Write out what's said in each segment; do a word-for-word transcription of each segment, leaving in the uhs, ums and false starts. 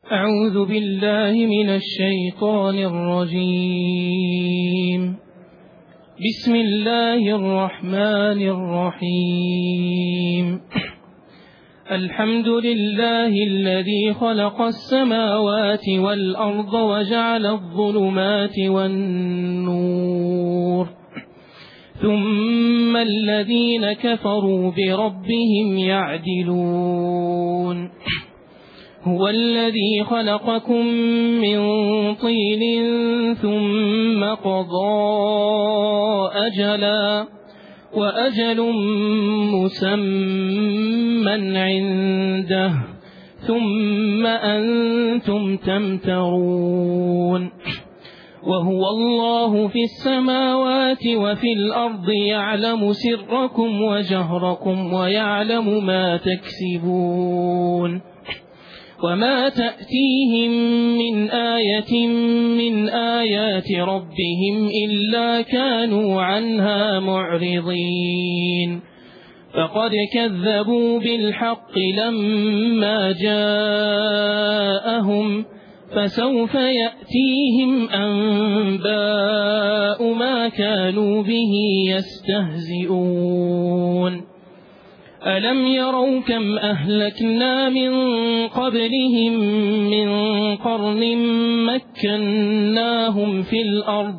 أعوذ بالله من الشيطان الرجيم. بسم الله الرحمن الرحيم. الحمد لله الذي خلق السماوات والأرض وجعل الظلمات والنور، ثم الذين كفروا بربهم يعدلون. هو الذي خلقكم من طين ثم قضى أجلا وأجل مسمى عنده ثم أنتم تمترون. وهو الله في السماوات وفي الأرض يعلم سركم وجهركم ويعلم ما تكسبون. وما تأتيهم من آية من آيات ربهم إلا كانوا عنها معرضين. فقد كذبوا بالحق لما جاءهم، فسوف يأتيهم أنباء ما كانوا به يستهزئون. ألم يروا كم أهلكنا من قبلهم من قرن مكناهم في الأرض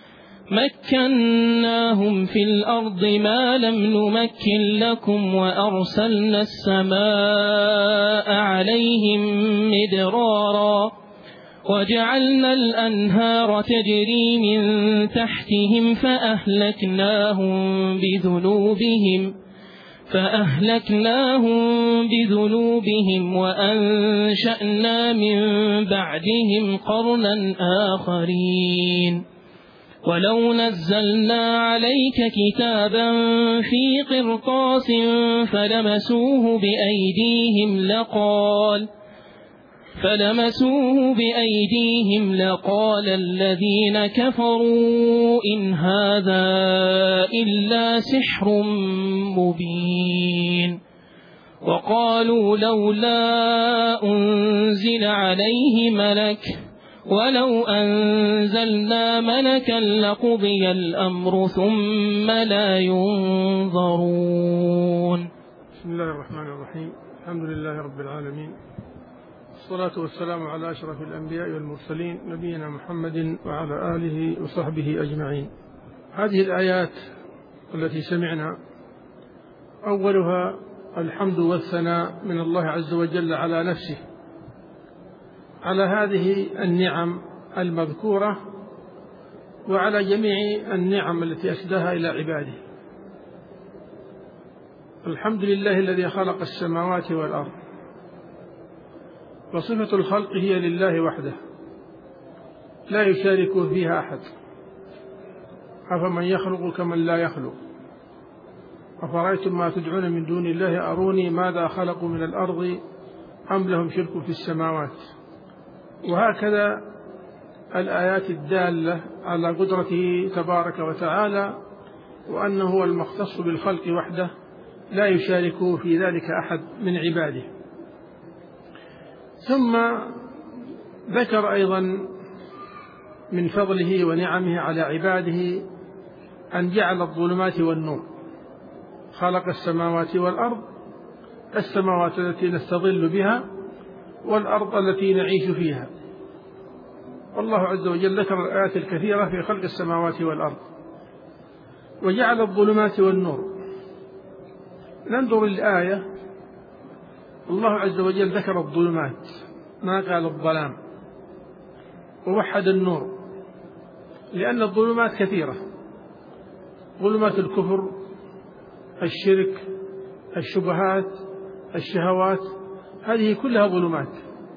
مكناهم في الأرض ما لم نمكن لكم، وأرسلنا السماء عليهم مدرارا وجعلنا الأنهار تجري من تحتهم فأهلكناهم بذنوبهم فأهلكناهم بذنوبهم وأنشأنا من بعدهم قرنا آخرين. ولو نزلنا عليك كتابا في قرطاس فلمسوه بأيديهم لقال فلمسوه بأيديهم لقال الذين كفروا إن هذا إلا سحر مبين. وقالوا لولا أنزل عليه ملك ولو أنزلنا ملكا لقضي الأمر ثم لا ينظرون. بسم الله الرحمن الرحيم. الحمد لله رب العالمين، والصلاة والسلام على أشرف الأنبياء والمرسلين نبينا محمد وعلى آله وصحبه أجمعين. هذه الآيات التي سمعنا أولها الحمد والثناء من الله عز وجل على نفسه على هذه النعم المذكورة وعلى جميع النعم التي أسداها إلى عباده. الحمد لله الذي خلق السماوات والأرض، وصفة الخلق هي لله وحده لا يشارك فيها أحد. أفمن يخلق كمن لا يخلق، أفرأيتم ما تدعون من دون الله أروني ماذا خلقوا من الأرض أم لهم شرك في السماوات. وهكذا الآيات الدالة على قدرته تبارك وتعالى وأنه هو المختص بالخلق وحده لا يشارك في ذلك أحد من عباده. ثم ذكر أيضا من فضله ونعمه على عباده أن جعل الظلمات والنور. خلق السماوات والأرض، السماوات التي نستظل بها والأرض التي نعيش فيها. والله عز وجل ذكر الآيات الكثيرة في خلق السماوات والأرض. وجعل الظلمات والنور. ننظر الآية، الله عز وجل ذكر الظلمات ما قال الظلام، ووحد النور، لأن الظلمات كثيرة: ظلمات الكفر، الشرك، الشبهات، الشهوات، هذه كلها ظلمات.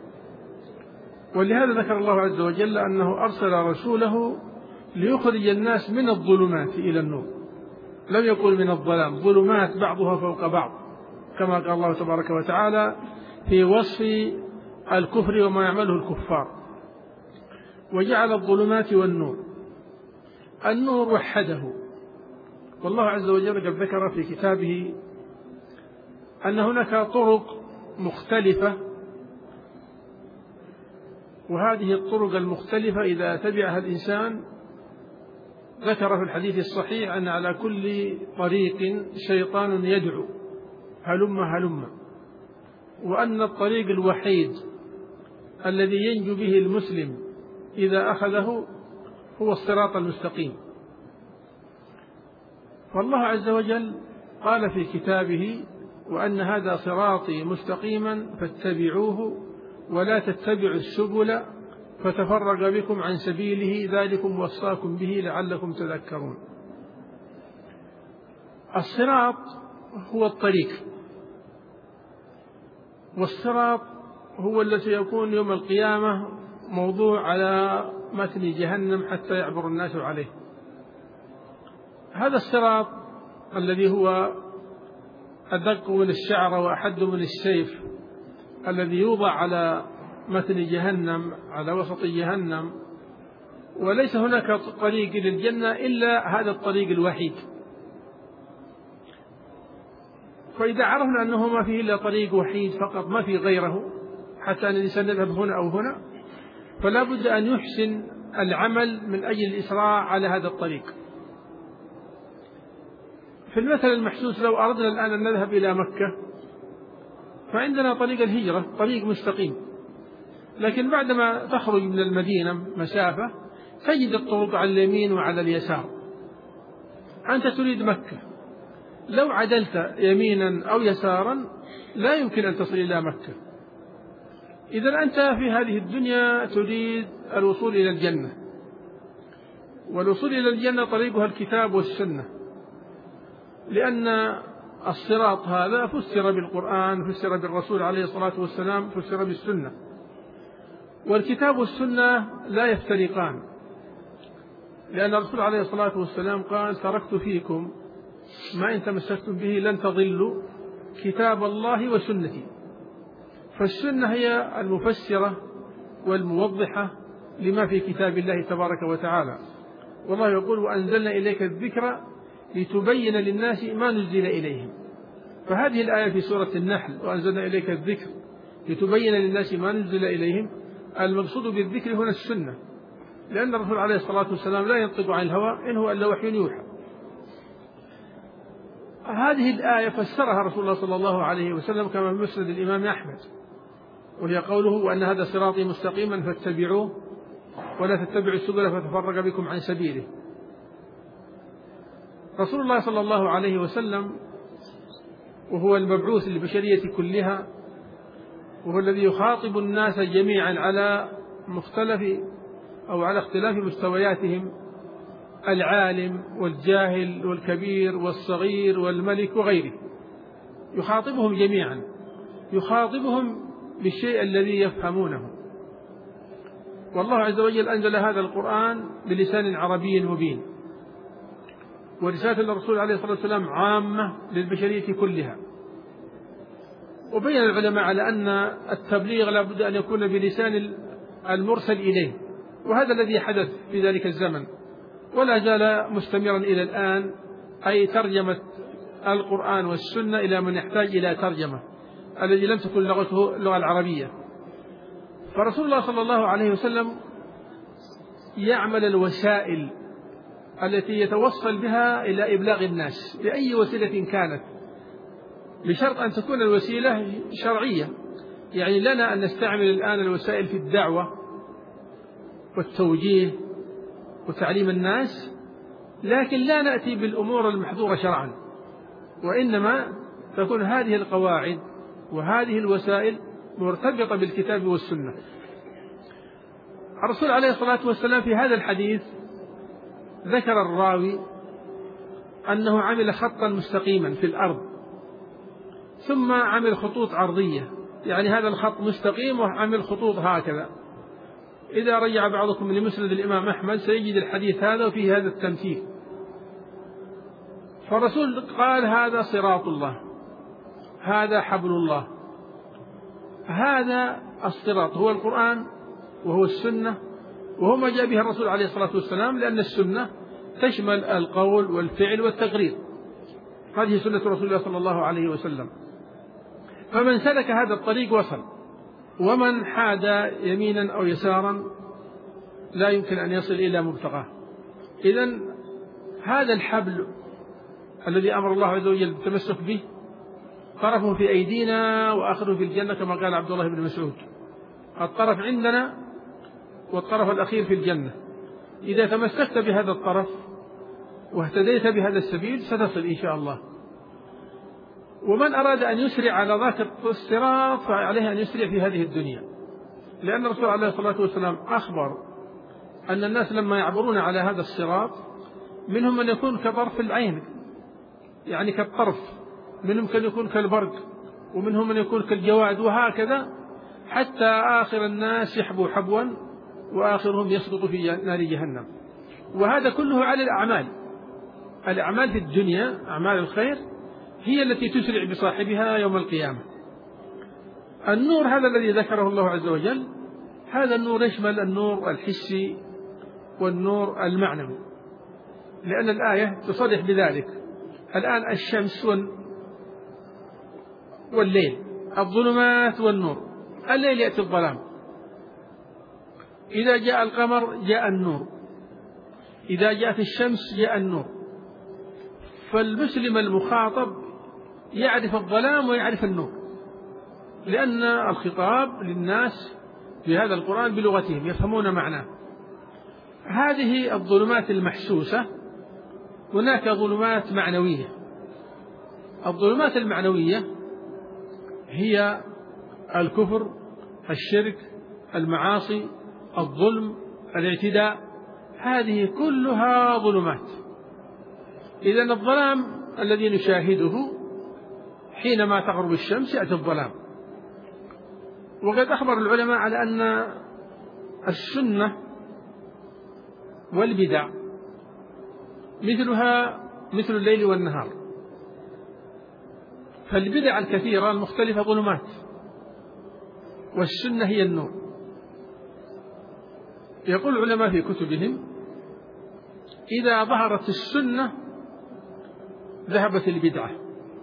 ولهذا ذكر الله عز وجل أنه أرسل رسوله ليخرج الناس من الظلمات إلى النور، لم يقل من الظلام، ظلمات بعضها فوق بعض، كما قال الله تبارك وتعالى في وصف الكفر وما يعمله الكفار. وجعل الظلمات والنور. النور وحده، والله عز وجل قد ذكر في كتابه أن هناك طرق مختلفة وهذه الطرق المختلفة إذا تبعها الإنسان، ذكر في الحديث الصحيح أن على كل طريق شيطان يدعو هلم هلم، وأن الطريق الوحيد الذي ينجو به المسلم إذا أخذه هو الصراط المستقيم. فالله عز وجل قال في كتابه: وأن هذا صراطي مستقيما فاتبعوه ولا تتبعوا السبل فتفرق بكم عن سبيله ذلكم وصاكم به لعلكم تذكرون. الصراط هو الطريق، والصراط هو الذي يكون يوم القيامة موضوع على متن جهنم حتى يعبر الناس عليه. هذا الصراط الذي هو أدق من الشعر وأحد من السيف، الذي يوضع على متن جهنم على وسط جهنم، وليس هناك طريق للجنة إلا هذا الطريق الوحيد. فإذا عرفنا أنه ما فيه إلا طريق وحيد فقط، ما في غيره، حتى أن الإنسان يذهب هنا أو هنا، فلا بد أن يحسن العمل من أجل الإسراع على هذا الطريق. في المثل المحسوس، لو أردنا الآن أن نذهب إلى مكة فعندنا طريق الهجرة، طريق مستقيم، لكن بعدما تخرج من المدينة مسافة تجد الطرق على اليمين وعلى اليسار. أنت تريد مكة، لو عدلت يمينا أو يسارا لا يمكن أن تصل إلى مكة. إذا أنت في هذه الدنيا تريد الوصول إلى الجنة، والوصول إلى الجنة طريقها الكتاب والسنة، لأن الصراط هذا فسر بالقرآن، فسر بالرسول عليه الصلاة والسلام، فسر بالسنة. والكتاب والسنة لا يفترقان، لأن الرسول عليه الصلاة والسلام قال: تركت فيكم ما إن تمسكتم به لن تضلوا كتاب الله وسنتي. فالسنة هي المفسرة والموضحة لما في كتاب الله تبارك وتعالى. والله يقول: وأنزلنا إليك الذكر لتبين للناس ما نزل إليهم. فهذه الآية في سورة النحل: وأنزلنا إليك الذكر لتبين للناس ما نزل إليهم، المقصود بالذكر هنا السنة، لأن الرسول عليه الصلاة والسلام لا ينطق عن الهوى إن هو إلا وحي يوحى. هذه الآية فسرها رسول الله صلى الله عليه وسلم كما في مسند الإمام أحمد، وهي قوله: وأن هذا صراطي مستقيما فاتبعوه ولا تتبعوا السبل فتفرق بكم عن سبيله. رسول الله صلى الله عليه وسلم وهو المبعوث للبشرية كلها، وهو الذي يخاطب الناس جميعا على مختلف أو على اختلاف مستوياتهم، العالم والجاهل والكبير والصغير والملك وغيره، يخاطبهم جميعا، يخاطبهم بالشيء الذي يفهمونه. والله عز وجل أنزل هذا القرآن بلسان عربي مبين، ورسالة الرسول عليه الصلاة والسلام عامة للبشرية كلها. وبين العلماء على أن التبليغ لا بد أن يكون بلسان المرسل إليه، وهذا الذي حدث في ذلك الزمن ولا زال مستمرا إلى الآن، أي ترجمة القرآن والسنة إلى من يحتاج إلى ترجمة، الذي لم تكن لغته اللغة العربية. فرسول الله صلى الله عليه وسلم يعمل الوسائل التي يتوصل بها إلى إبلاغ الناس بأي وسيلة كانت، بشرط أن تكون الوسيلة شرعية. يعني لنا أن نستعمل الآن الوسائل في الدعوة والتوجيه وتعليم الناس، لكن لا نأتي بالأمور المحظورة شرعا، وإنما تكون هذه القواعد وهذه الوسائل مرتبطة بالكتاب والسنة. الرسول عليه الصلاة والسلام في هذا الحديث ذكر الراوي أنه عمل خطا مستقيما في الأرض، ثم عمل خطوط عرضية، يعني هذا الخط مستقيم وعمل خطوط هكذا. إذا رجع بعضكم لمسند الإمام أحمد سيجد الحديث هذا وفيه هذا التمثيل. فالرسول قال: هذا صراط الله، هذا حبل الله. هذا الصراط هو القرآن وهو السنة، وهو ما جاء به الرسول عليه الصلاة والسلام، لأن السنة تشمل القول والفعل والتقرير. هذه سنة رسول الله صلى الله عليه وسلم. فمن سلك هذا الطريق وصل، ومن حاد يمينا أو يسارا لا يمكن أن يصل إلى مبتغاه. إذن هذا الحبل الذي أمر الله عز وجل بالتمسك به طرفه في أيدينا وآخره في الجنة، كما قال عبد الله بن مسعود: الطرف عندنا والطرف الأخير في الجنة. إذا تمسكت بهذا الطرف واهتديت بهذا السبيل ستصل إن شاء الله. ومن أراد أن يسرع على ذاك الصراط فعليه أن يسرع في هذه الدنيا، لأن الرسول عليه الصلاة والسلام أخبر أن الناس لما يعبرون على هذا الصراط منهم من يكون كطرف العين، يعني كالطرف، منهم من يكون كالبرق، ومنهم من يكون كالجواد، وهكذا حتى آخر الناس يحبو حبوا وآخرهم يسقط في نار جهنم. وهذا كله على الأعمال. الأعمال في الدنيا، أعمال الخير، هي التي تسرع بصاحبها يوم القيامة. النور هذا الذي ذكره الله عز وجل، هذا النور يشمل النور الحسي والنور المعنوي، لأن الآية تصرح بذلك. الآن الشمس والليل، الظلمات والنور. الليل يأتي الظلام، إذا جاء القمر جاء النور، إذا جاءت الشمس جاء النور. فالمسلم المخاطب يعرف الظلام ويعرف النور، لأن الخطاب للناس في هذا القرآن بلغتهم يفهمون معناه. هذه الظلمات المحسوسة. هناك ظلمات معنوية. الظلمات المعنوية هي الكفر، الشرك، المعاصي، الظلم، الاعتداء، هذه كلها ظلمات. إذن الظلام الذي نشاهده حينما تغرب الشمس يأتي الظلام. وقد أخبر العلماء على أن السنة والبدع مثلها مثل الليل والنهار. فالبدع الكثيرة المختلفة ظلمات، والسنة هي النور. يقول العلماء في كتبهم: إذا ظهرت السنة ذهبت البدعة.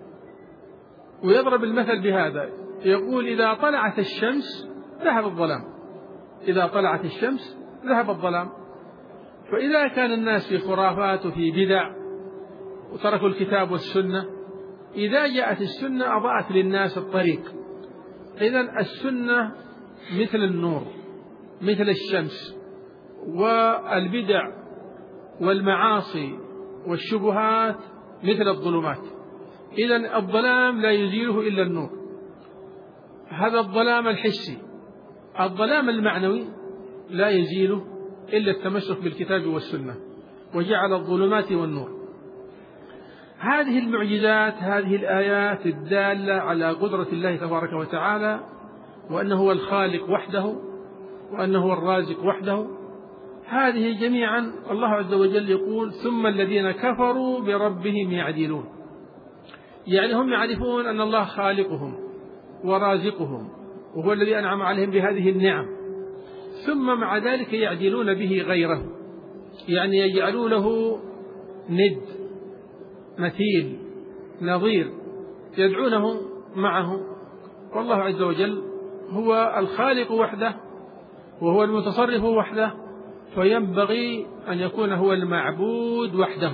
ويضرب المثل بهذا، يقول: إذا طلعت الشمس ذهب الظلام، إذا طلعت الشمس ذهب الظلام. فإذا كان الناس في خرافات وفي بدع وتركوا الكتاب والسنة، إذا جاءت السنة أضاءت للناس الطريق. إذن السنة مثل النور، مثل الشمس. والبدع والمعاصي والشبهات مثل الظلمات. إذن الظلام لا يزيله إلا النور، هذا الظلام الحسي. الظلام المعنوي لا يزيله إلا التمسك بالكتاب والسنة، وجعل الظلمات والنور. هذه المعجزات، هذه الآيات الدالة على قدرة الله تبارك وتعالى، وأنه هو الخالق وحده، وأنه هو الرازق وحده، هذه جميعا الله عز وجل يقول: ثم الذين كفروا بربهم يعدلون. يعني هم يعرفون أن الله خالقهم ورازقهم وهو الذي أنعم عليهم بهذه النعم، ثم مع ذلك يعدلون به غيره، يعني يجعلوا له ند، مثيل، نظير، يدعونه معه. والله عز وجل هو الخالق وحده وهو المتصرف وحده، فينبغي أن يكون هو المعبود وحده.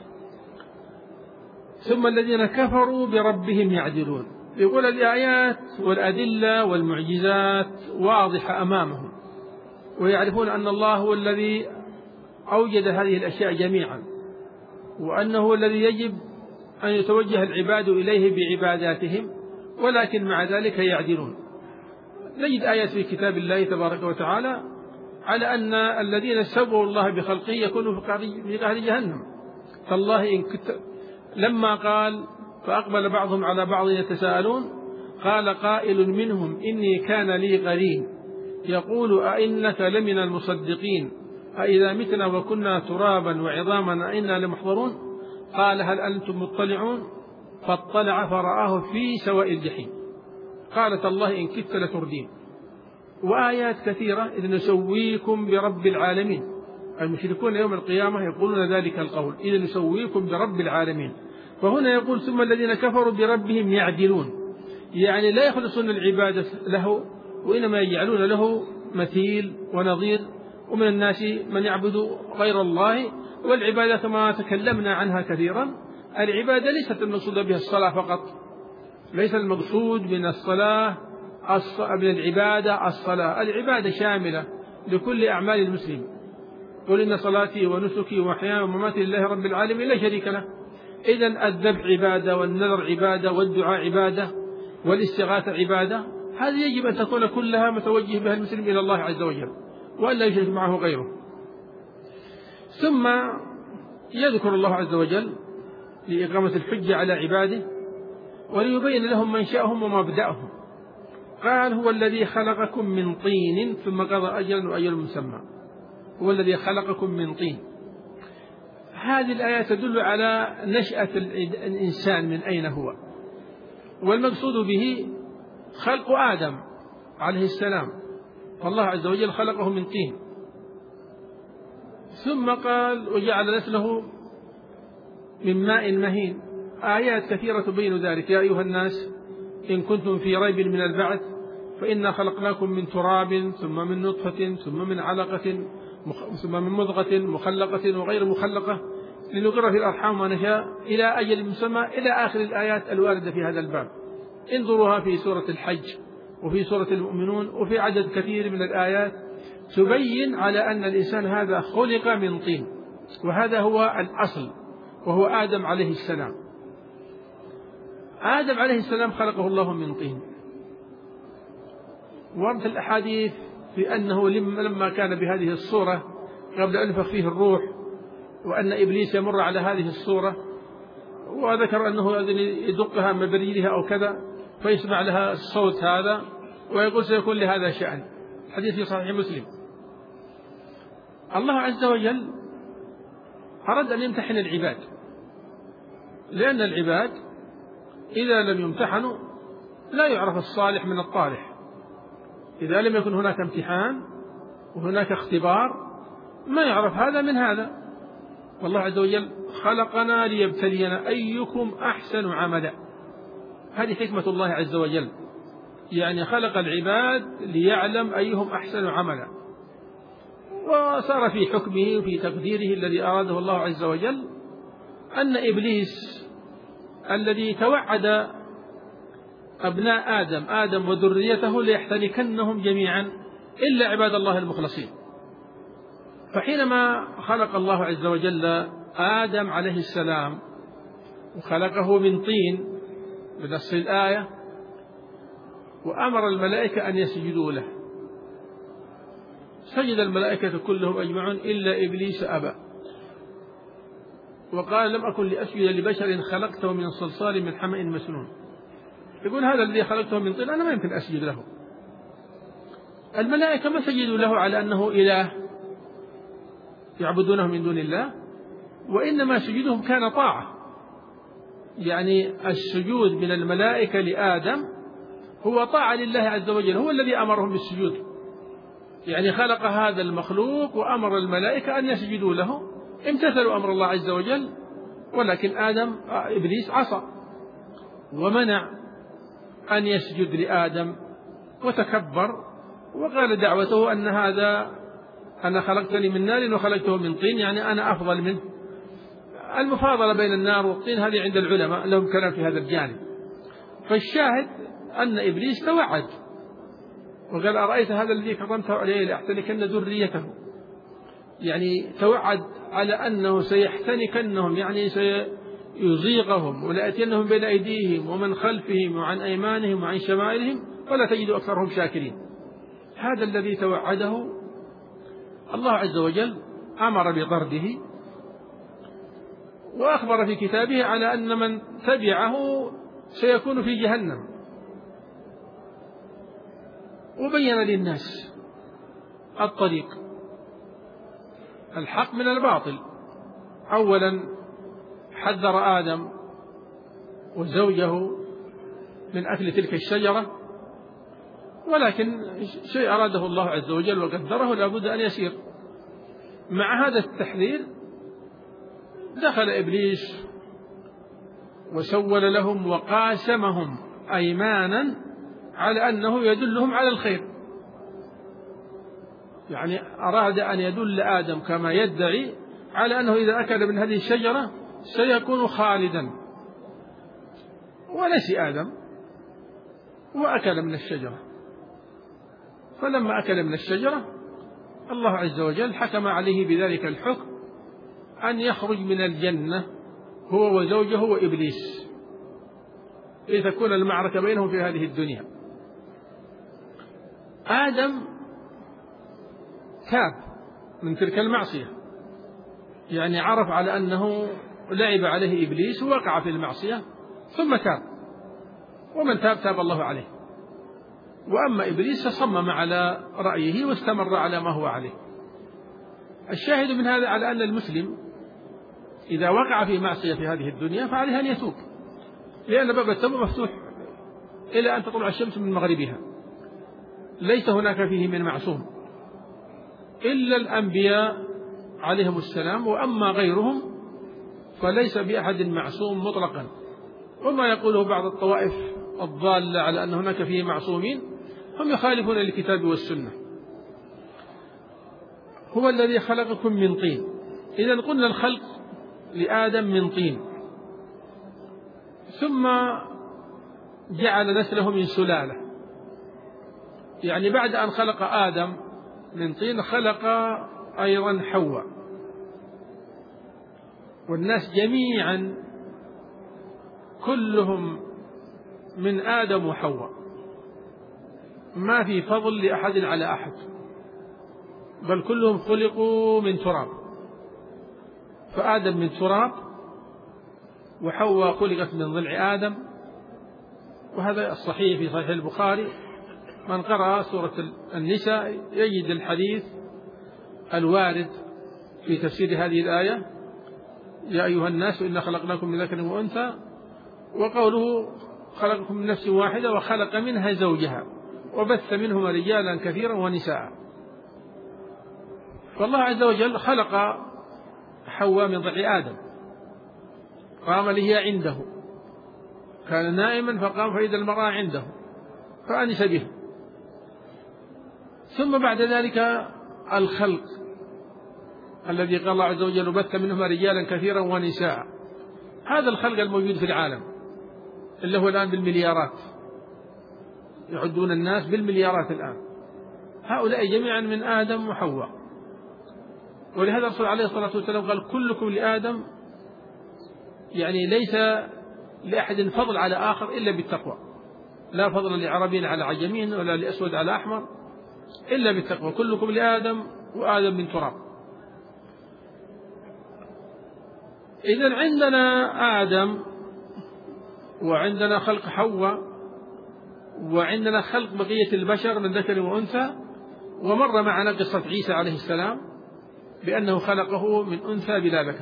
ثم الذين كفروا بربهم يعدلون. يقول الآيات والأدلة والمعجزات واضحة أمامهم، ويعرفون أن الله هو الذي أوجد هذه الأشياء جميعا، وأنه هو الذي يجب أن يتوجه العباد إليه بعباداتهم، ولكن مع ذلك يعدلون. نجد آيات في كتاب الله تبارك وتعالى على أن الذين سبوا الله بخلقه يكونوا في قعر جهنم. فالله إن كنت لما قال: فأقبل بعضهم على بعض يتساءلون، قال قائل منهم: إني كان لي قرين يقول أئنك لمن المصدقين أئذا متنا وكنا ترابا وعظاما أئنا لمحضرون؟ قال: هل أنتم مطلعون؟ فاطلع فرآه في سواء الجحيم. قالت: الله إن كدت لتردين. وآيات كثيرة: إذ نسويكم برب العالمين. المشركون يوم القيامة يقولون ذلك القول: إذ نسويكم برب العالمين. فهنا يقول: ثم الذين كفروا بربهم يعدلون، يعني لا يخلصون العبادة له وإنما يجعلون له مثيل ونظير، ومن الناس من يعبد غير الله. والعبادة كما تكلمنا عنها كثيرا، العبادة ليست المقصود بها الصلاة فقط، ليس المقصود من الصلاة من العبادة الصلاة، العبادة شاملة لكل أعمال المسلم. قل إن صلاتي ونسكي ومحياي ومماتي لله رب العالمين لا شريك له. إذن الذبح عبادة، والنذر عبادة، والدعاء عبادة، والاستغاثة عبادة. هذه يجب أن تكون كلها متوجه بها المسلم إلى الله عز وجل، وأن لا يشرك معه غيره. ثم يذكر الله عز وجل لإقامة الحجة على عباده وليبين لهم منشأهم ومبدأهم. قال: هو الذي خلقكم من طين ثم قضى أجلا وأجل مسمى. هو الذي خلقكم من طين. هذه الآية تدل على نشأة الإنسان من أين هو، والمقصود به خلق آدم عليه السلام، فالله عز وجل خلقه من طين. ثم قال: وجعل نسله من ماء مهين. آيات كثيرة تبين ذلك. يا أيها الناس إن كنتم في ريب من البعث فإنا خلقناكم من تراب ثم من نطفة ثم من علقة ثم من مضغة مخلقة وغير مخلقة لنقر في الأرحام ما نشاء إلى أجل مسمى، إلى آخر الآيات الواردة في هذا الباب. انظروها في سورة الحج وفي سورة المؤمنون وفي عدد كثير من الآيات تبين على أن الإنسان هذا خلق من طين، وهذا هو الأصل، وهو آدم عليه السلام. آدم عليه السلام خلقه الله من طين. وردت الأحاديث في أنه لما كان بهذه الصورة قبل أن ينفخ فيه الروح، وأن إبليس يمر على هذه الصورة، وذكر أنه يدقها مبريرها أو كذا فيسمع لها الصوت هذا ويقول سيكون لهذا شأن. حديث في صحيح مسلم. الله عز وجل أراد أن يمتحن العباد، لأن العباد إذا لم يمتحنوا لا يعرف الصالح من الطالح. إذا لم يكن هناك امتحان وهناك اختبار ما يعرف هذا من هذا. والله عز وجل خلقنا ليبتلينا أيكم أحسن عملا. هذه حكمة الله عز وجل، يعني خلق العباد ليعلم أيهم أحسن عملا. وصار في حكمه وفي تقديره الذي أراده الله عز وجل أن إبليس الذي توعد أبناء آدم آدم وذريته ليحتنكنهم جميعا إلا عباد الله المخلصين. فحينما خلق الله عز وجل آدم عليه السلام وخلقه من طين بنص الآية، وأمر الملائكة أن يسجدوا له، سجد الملائكة كلهم أجمعون إلا إبليس أبى وقال: لم أكن لأسجد لبشر خلقته من صلصال من حمأ مسنون. يقول: هذا الذي خلقته من طين أنا ما يمكن أسجد له. الملائكة ما سجدوا له على أنه إله يعبدونه من دون الله، وإنما سجودهم كان طاعة. يعني السجود من الملائكة لآدم هو طاعة لله عز وجل، هو الذي أمرهم بالسجود. يعني خلق هذا المخلوق وأمر الملائكة أن يسجدوا له، امتثلوا أمر الله عز وجل. ولكن آدم إبليس عصى ومنع أن يسجد لآدم وتكبر وقال دعوته أن هذا أنا خلقتني من نار وخلقته من طين، يعني أنا أفضل منه. المفاضلة بين النار والطين هذه عند العلماء لهم كلام في هذا الجانب. فالشاهد أن إبليس توعد وقال: أرأيت هذا الذي كرمته عليه لأحتنكن ذريته. يعني توعد على أنه سيحتنكنهم، يعني سيزيغهم وليأتينهم بين أيديهم ومن خلفهم وعن أيمانهم وعن شمائلهم ولا تجد أكثرهم شاكرين. هذا الذي توعده الله عز وجل أمر بطرده، وأخبر في كتابه على أن من تبعه سيكون في جهنم، وبين للناس الطريق الحق من الباطل. أولا حذر آدم وزوجه من أكل تلك الشجرة، ولكن شيء أراده الله عز وجل وقدره لابد أن يسير. مع هذا التحذير دخل إبليس وسول لهم وقاسمهم أيمانا على أنه يدلهم على الخير، يعني أراد أن يدل آدم كما يدعي على أنه إذا أكل من هذه الشجرة سيكون خالدا، ونسي آدم وأكل من الشجرة. فلما أكل من الشجرة الله عز وجل حكم عليه بذلك الحكم أن يخرج من الجنة هو وزوجه وإبليس لتكون المعركة بينهم في هذه الدنيا. آدم تاب من تلك المعصية، يعني عرف على أنه لعب عليه إبليس ووقع في المعصية ثم تاب، ومن تاب تاب الله عليه. وأما إبليس فصمم على رأيه واستمر على ما هو عليه. الشاهد من هذا على أن المسلم إذا وقع في معصية في هذه الدنيا فعليه أن يتوب، لأن باب التوبة مفتوح إلى أن تطلع الشمس من مغربها، ليس هناك فيه من معصوم إلا الأنبياء عليهم السلام، وأما غيرهم فليس بأحد معصوم مطلقا. وما يقوله بعض الطوائف الضالة على أن هناك فيه معصومين هم يخالفون الكتاب والسنة. هو الذي خلقكم من طين. إذا قلنا الخلق لآدم من طين، ثم جعل نسله من سلالة، يعني بعد أن خلق آدم من طين خلق أيضا حواء، والناس جميعا كلهم من آدم وحواء، ما في فضل لأحد على أحد، بل كلهم خلقوا من تراب. فآدم من تراب وحواء خلقت من ضلع آدم، وهذا الصحيح في صحيح البخاري. من قرأ سورة النساء يجد الحديث الوارد في تفسير هذه الآية: يا أيها الناس إنا خلقناكم من ذكر وأنثى، وقوله خلقكم من نفس واحدة وخلق منها زوجها وبث منهما رجالا كثيرا ونساء. فالله عز وجل خلق حواء من ضلع آدم، قام لهي عنده، كان نائما فقام فإذا المرأة عنده فأنس به. ثم بعد ذلك الخلق الذي قال الله عز وجل وبث منهما رجالا كثيرا ونساء. هذا الخلق الموجود في العالم اللي هو الآن بالمليارات، يعدون الناس بالمليارات الآن، هؤلاء جميعا من آدم وحواء. ولهذا الرسول عليه الصلاة والسلام قال: كلكم لآدم، يعني ليس لأحد فضل على آخر إلا بالتقوى، لا فضل لعربي على عجمين ولا لأسود على أحمر إلا بالتقوى، كلكم لآدم وآدم من تراب. إذن عندنا آدم وعندنا خلق حواء وعندنا خلق بقية البشر من ذكر وأنثى. ومر معنا قصة عيسى عليه السلام بأنه خلقه من أنثى بلا ذكر.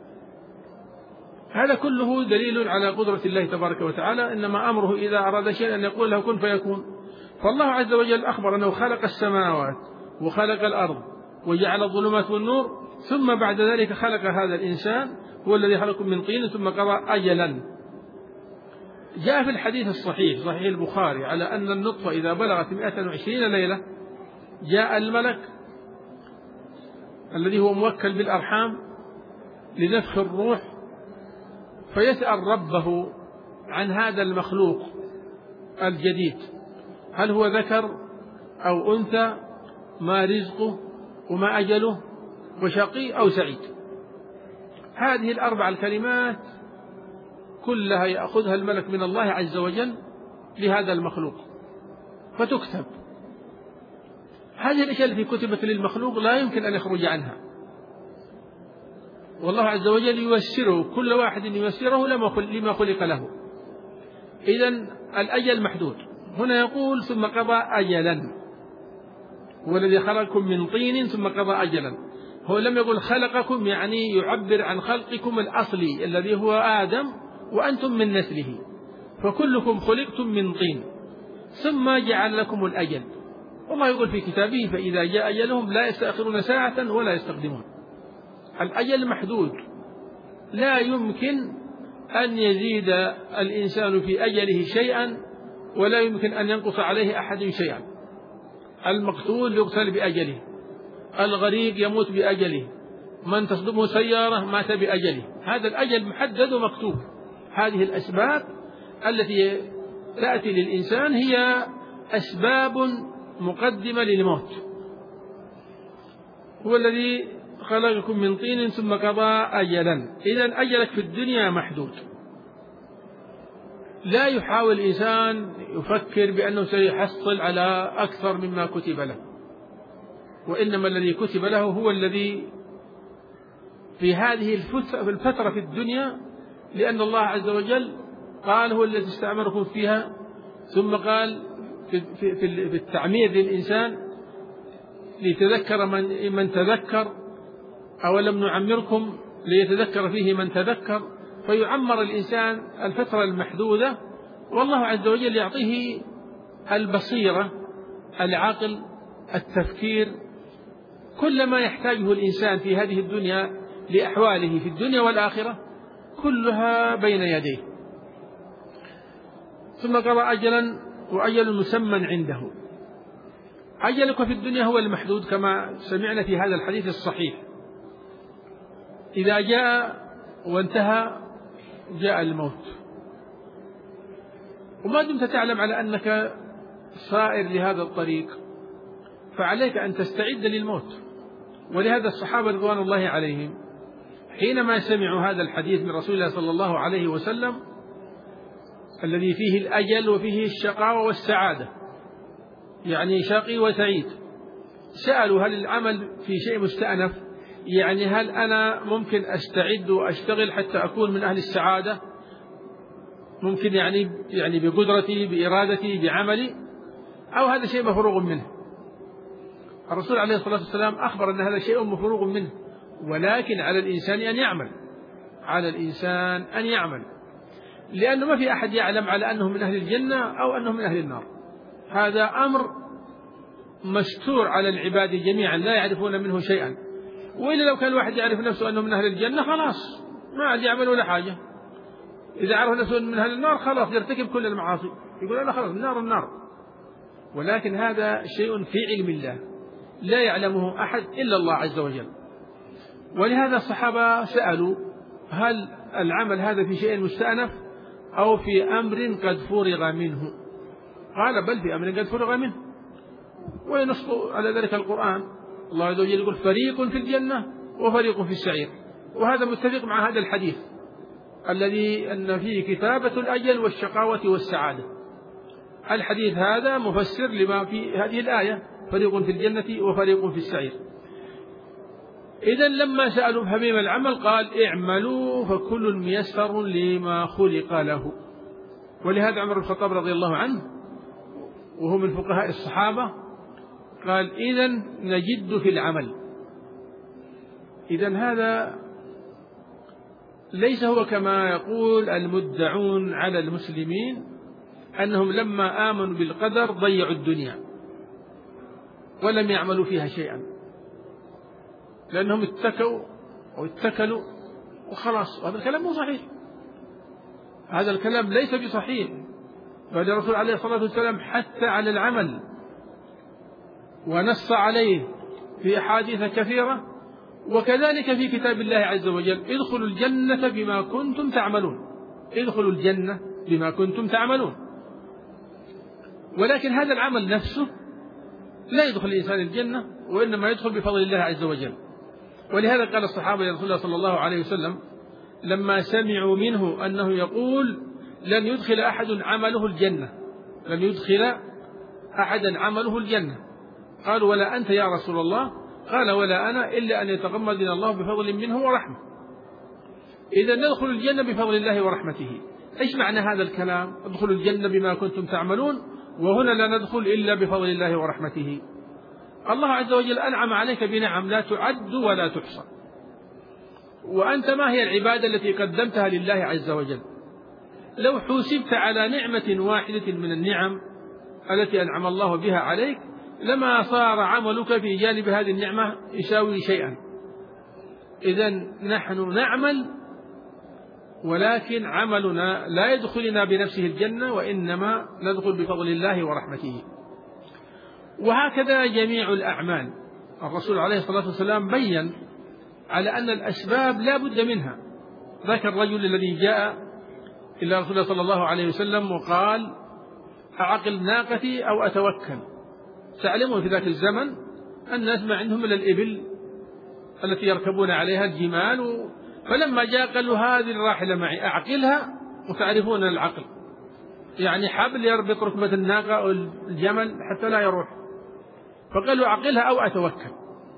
هذا كله دليل على قدرة الله تبارك وتعالى، إنما أمره إذا أراد شيئا أن يقول له كن فيكون. فالله عز وجل أخبر أنه خلق السماوات وخلق الأرض وجعل الظلمات والنور، ثم بعد ذلك خلق هذا الإنسان، هو الذي خلقكم من طين ثم قضى أجلا. جاء في الحديث الصحيح صحيح البخاري على أن النطفة إذا بلغت مئة وعشرين ليلة جاء الملك الذي هو موكل بالأرحام لنفخ الروح، فيسأل ربه عن هذا المخلوق الجديد، هل هو ذكر أو أنثى، ما رزقه وما أجله، وشقي أو سعيد. هذه الأربع الكلمات كلها يأخذها الملك من الله عز وجل لهذا المخلوق فتكتب. هذه الأشياء التي كتبت للمخلوق لا يمكن أن يخرج عنها، والله عز وجل ييسره، كل واحد ييسره لما خلق له. إذن الأجل محدود. هنا يقول ثم قضى أجلا، هو الذي خلقكم من طين ثم قضى أجلا. هو لم يقل خلقكم، يعني يعبر عن خلقكم الأصلي الذي هو آدم وأنتم من نسله، فكلكم خلقتم من طين ثم جعل لكم الأجل. والله يقول في كتابه: فإذا جاء أجلهم لا يستأخرون ساعة ولا يستقدمون. الأجل محدود، لا يمكن أن يزيد الإنسان في أجله شيئا ولا يمكن أن ينقص عليه أحد شيئا. المقتول يقتل بأجله الغريق يموت بأجله، من تصدمه سيارة مات بأجله. هذا الأجل محدد ومكتوب. هذه الأسباب التي تأتي للإنسان هي أسباب مقدمة للموت. هو الذي خلقكم من طين ثم قضى أجلا. إذن أجلك في الدنيا محدود. لا يحاول الإنسان يفكر بأنه سيحصل على أكثر مما كتب له، وإنما الذي كتب له هو الذي في هذه الفترة في الدنيا، لأن الله عز وجل قال هو الذي استعمركم فيها، ثم قال في, في, في التعمير للإنسان ليتذكر من, من تذكر، أولم نعمركم ليتذكر فيه من تذكر. فيعمر الإنسان الفترة المحدودة، والله عز وجل يعطيه البصيرة، العقل، التفكير، كل ما يحتاجه الإنسان في هذه الدنيا لأحواله في الدنيا والآخرة كلها بين يديه. ثم قضى أجلا وأجل مسمى عنده. أجلك في الدنيا هو المحدود كما سمعنا في هذا الحديث الصحيح. إذا جاء وانتهى جاء الموت، وما دمت تعلم على أنك صائر لهذا الطريق فعليك أن تستعد للموت. ولهذا الصحابة رضوان الله عليهم حينما سمعوا هذا الحديث من رسول الله صلى الله عليه وسلم الذي فيه الأجل وفيه الشقاوة والسعادة، يعني شقي وسعيد، سألوا هل العمل في شيء مستأنف؟ يعني هل أنا ممكن أستعد وأشتغل حتى أكون من أهل السعادة؟ ممكن يعني يعني بقدرتي بإرادتي بعملي، أو هذا شيء مفروغ منه؟ الرسول عليه الصلاة والسلام أخبر أن هذا شيء مفروغ منه، ولكن على الإنسان أن يعمل، على الإنسان أن يعمل، لأنه ما في أحد يعلم على أنه من أهل الجنة أو أنه من أهل النار. هذا أمر مستور على العباد جميعا لا يعرفون منه شيئا. وإلا لو كان الواحد يعرف نفسه أنه من أهل الجنة خلاص ما عاد يعمل ولا حاجة. إذا عرف نفسه من أهل النار خلاص يرتكب كل المعاصي، يقول أنا خلاص النار النار. ولكن هذا شيء في علم الله لا يعلمه أحد إلا الله عز وجل. ولهذا الصحابة سألوا هل العمل هذا في شيء مستأنف أو في أمر قد فرغ منه؟ قال بل في أمر قد فرغ منه. وينص على ذلك القرآن، الله عز وجل يقول فريق في الجنة وفريق في السعير. وهذا متفق مع هذا الحديث الذي أن فيه كتابة الأجل والشقاوة والسعادة. الحديث هذا مفسر لما في هذه الآية، فريق في الجنة وفريق في السعير. إذن لما سألوا حميم العمل قال اعملوا فكل ميسر لما خلق له. ولهذا عمر بن الخطاب رضي الله عنه وهو من فقهاء الصحابة قال إذن نجد في العمل. إذن هذا ليس هو كما يقول المدعون على المسلمين أنهم لما آمنوا بالقدر ضيعوا الدنيا ولم يعملوا فيها شيئا، لأنهم اتكوا أو اتكلوا وخلاص. هذا الكلام مو صحيح، هذا الكلام ليس بصحيح. بل الرسول عليه الصلاة والسلام حتى على العمل ونص عليه في أحاديث كثيرة، وكذلك في كتاب الله عز وجل ادخلوا الجنة بما كنتم تعملون، ادخلوا الجنة بما كنتم تعملون. ولكن هذا العمل نفسه لا يدخل الإنسان الجنة، وإنما يدخل بفضل الله عز وجل. ولهذا قال الصحابة لرسول الله صلى الله عليه وسلم لما سمعوا منه أنه يقول لن يدخل أحد عمله الجنة، لن يدخل أحدا عمله الجنة، قالوا ولا أنت يا رسول الله؟ قال ولا أنا إلا أن يتغمدنا الله بفضل منه ورحمة. إذا ندخل الجنة بفضل الله ورحمته. إيش معنى هذا الكلام؟ ادخلوا الجنة بما كنتم تعملون، وهنا لا ندخل إلا بفضل الله ورحمته. الله عز وجل أنعم عليك بنعم لا تعد ولا تحصى، وأنت ما هي العبادة التي قدمتها لله عز وجل؟ لو حوسبت على نعمة واحدة من النعم التي أنعم الله بها عليك لما صار عملك في جانب هذه النعمة يساوي شيئا. إذن نحن نعمل، ولكن عملنا لا يدخلنا بنفسه الجنة، وإنما ندخل بفضل الله ورحمته. وهكذا جميع الأعمال الرسول عليه الصلاة والسلام بين على أن الأسباب لا بد منها. ذكر الرجل الذي جاء إلى رسول الله صلى الله عليه وسلم وقال: أعقل ناقتي أو أتوكل. تعلمون في ذاك الزمن الناس ما عندهم إلا الإبل التي يركبون عليها الجمال و... فلما جاء قال له: هذه الراحلة معي أعقلها، وتعرفون العقل يعني حبل يربط ركبة الناقة أو الجمل حتى لا يروح. فقال له: أعقلها أو أتوكل،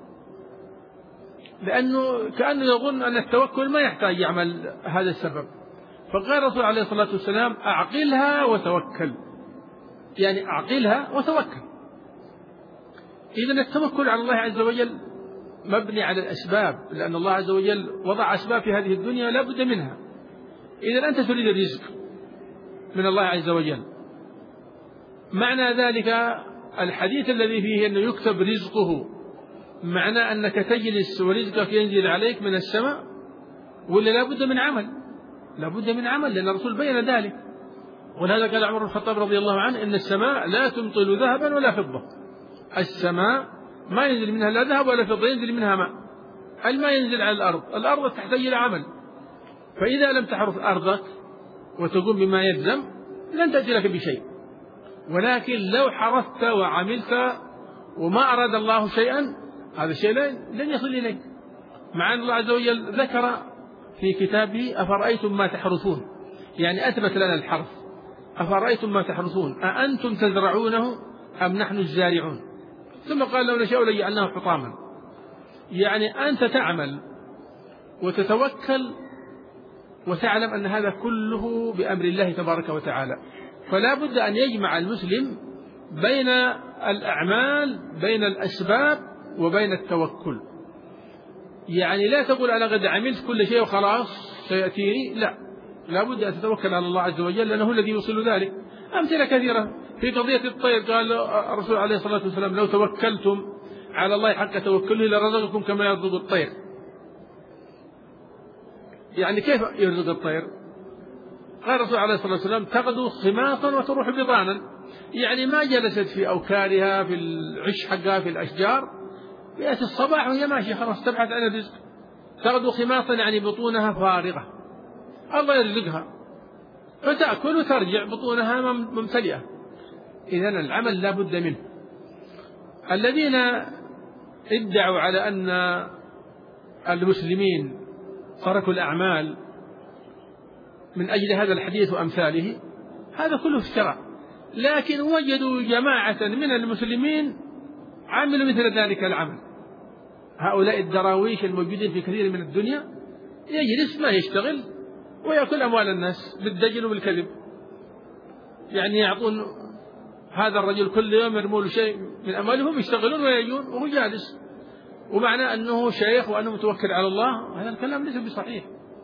لأنه كأنه يظن أن التوكل ما يحتاج يعمل هذا السبب. فقال الرسول عليه الصلاة والسلام: أعقلها وتوكل، يعني أعقلها وتوكل. إذن التوكل على الله عز وجل مبني على الأسباب، لأن الله عز وجل وضع أسباب في هذه الدنيا لا بد منها. إذن أنت تريد الرزق من الله عز وجل، معنى ذلك الحديث الذي فيه أنه يكتب رزقه، معنى أنك تجلس ورزقك ينزل عليك من السماء، ولا لا بد من عمل؟ لا بد من عمل، لأن الرسول بين ذلك. ولهذا قال عمر بن الخطاب رضي الله عنه: إن السماء لا تمطل ذهبا ولا فضة. السماء ما ينزل منها لا ذهب ولا فضة، ينزل منها ماء. الماء ينزل على الأرض، الأرض تحتاج إلى عمل، فإذا لم تحرث أرضك وتقوم بما يلزم لن تأتي لك بشيء. ولكن لو حرثت وعملت وما أراد الله شيئا، هذا الشيء لن يصل إليك. مع أن الله عز وجل ذكر في كتابه: أفرأيتم ما تحرثون، يعني أثبت لنا الحرث. أفرأيتم ما تحرثون أأنتم تزرعونه أم نحن الزارعون؟ ثم قال: لو نشاء لجعلناه حطاما. يعني أنت تعمل وتتوكل وتعلم أن هذا كله بأمر الله تبارك وتعالى. فلا بد أن يجمع المسلم بين الأعمال، بين الأسباب، وبين التوكل. يعني لا تقول: أنا قد عملت كل شيء وخلاص سيأتيني، لا، لا بد أن تتوكل على الله عز وجل، لأنه الذي يوصل ذلك. أمثلة كثيرة في قضية الطير، قال الرسول عليه الصلاة والسلام: لو توكلتم على الله حق توكله لرزقكم كما يرزق الطير. يعني كيف يرزق الطير؟ قال الرسول عليه الصلاة والسلام: تغدو خماصا وتروح بطانا. يعني ما جلست في أوكارها في العش حقها في الأشجار، يأتي الصباح وهي ماشية خلاص تبحث عن الرزق. تغدو خماصا يعني بطونها فارغة، الله يرزقها، فتأكل وترجع بطونها ممتلئة. إذن العمل لا بد منه. الذين ادعوا على أن المسلمين تركوا الأعمال من أجل هذا الحديث وأمثاله، هذا كله افتراء. لكن وجدوا جماعة من المسلمين عملوا مثل ذلك العمل. هؤلاء الدراويش الموجودين في كثير من الدنيا يجلس ما يشتغل ويأكل أموال الناس بالدجل وبالكذب. يعني يعطون هذا الرجل كل يوم يرموا له شيء من أموالهم، يشتغلون ويجون وهو جالس، ومعنى أنه شيخ وأنه متوكل على الله. هذا الكلام ليس بصحيح.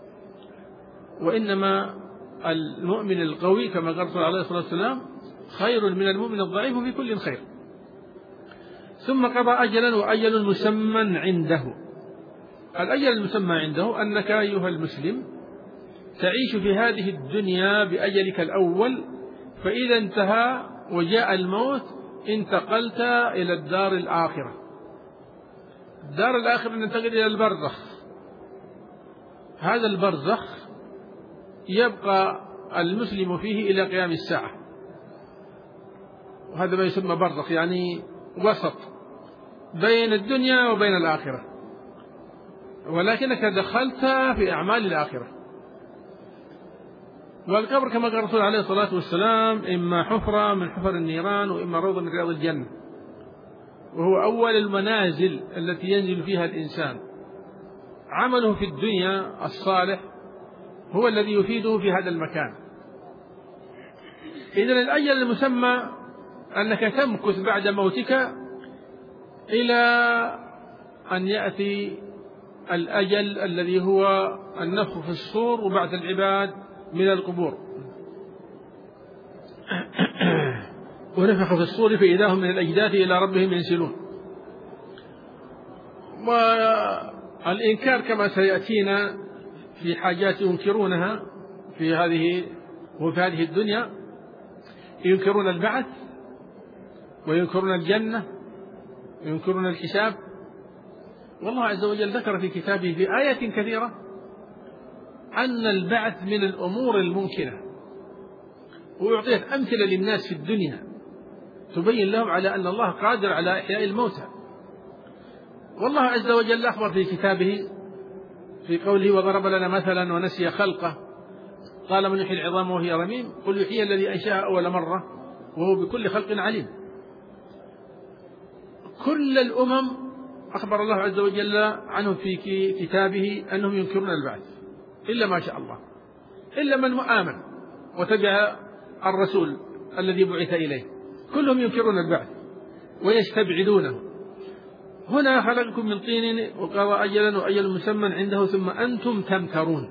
وإنما المؤمن القوي كما قال صلى الله عليه وسلم خير من المؤمن الضعيف في كل خير. ثم قضى أجلا وأجل مسمى عنده. الأجل المسمى عنده أنك أيها المسلم تعيش في هذه الدنيا بأجلك الأول، فإذا انتهى وجاء الموت انتقلت إلى الدار الآخرة. الدار الآخرة ننتقل إلى البرزخ. هذا البرزخ يبقى المسلم فيه إلى قيام الساعة، وهذا ما يسمى برزخ، يعني وسط بين الدنيا وبين الآخرة، ولكنك دخلت في أعمال الآخرة. والقبر كما قال الرسول عليه الصلاة والسلام: إما حفرة من حفر النيران وإما روضة من رياض الجنة. وهو أول المنازل التي ينزل فيها الإنسان. عمله في الدنيا الصالح هو الذي يفيده في هذا المكان. إذن الأجل المسمى أنك تمكث بعد موتك إلى أن يأتي الأجل الذي هو النفخ في الصور وبعث العباد من القبور. ونفخ في الصور فإذا هم من الأجداث إلى ربهم ينسلون. والإنكار كما سيأتينا في حاجات ينكرونها في هذه وفي هذه الدنيا، ينكرون البعث وينكرون الجنة وينكرون الحساب والله عز وجل ذكر في كتابه في آيات كثيرة أن البعث من الأمور الممكنة، وأعطيت أمثلة للناس في الدنيا تبين لهم على أن الله قادر على إحياء الموتى. والله عز وجل أخبر في كتابه في قوله وضرب لنا مثلا ونسي خلقه قال من يحيي العظام وهي رميم قل يحيي الذي أنشأها أول مرة وهو بكل خلق عليم. كل الأمم أخبر الله عز وجل عنهم في كتابه أنهم ينكرون البعث إلا ما شاء الله، إلا من آمن وتبع الرسول الذي بعث إليه، كلهم ينكرون البعث ويستبعدونه. هنا خلقكم من طين وقضى أجلا وأجل مسمى عنده ثم أنتم تمترون.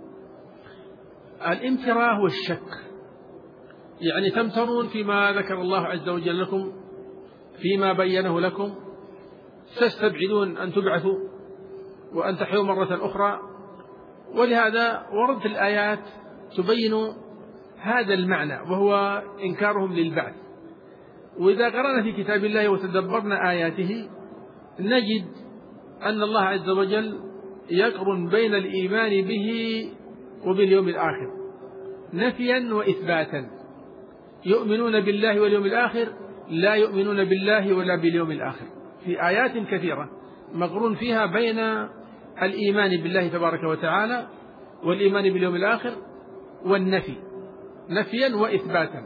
الامتراء هو الشك، يعني تمترون فيما ذكر الله عز وجل لكم، فيما بينه لكم، تستبعدون أن تبعثوا وأن تحيوا مرة أخرى. ولهذا وردت الآيات تبين هذا المعنى وهو إنكارهم للبعث. وإذا قرأنا في كتاب الله وتدبرنا آياته نجد أن الله عز وجل يقرن بين الإيمان به وباليوم الآخر نفيا وإثباتا. يؤمنون بالله واليوم الآخر، لا يؤمنون بالله ولا باليوم الآخر، في آيات كثيرة مقرون فيها بين الإيمان بالله تبارك وتعالى والإيمان باليوم الآخر والنفي، نفيا وإثباتا.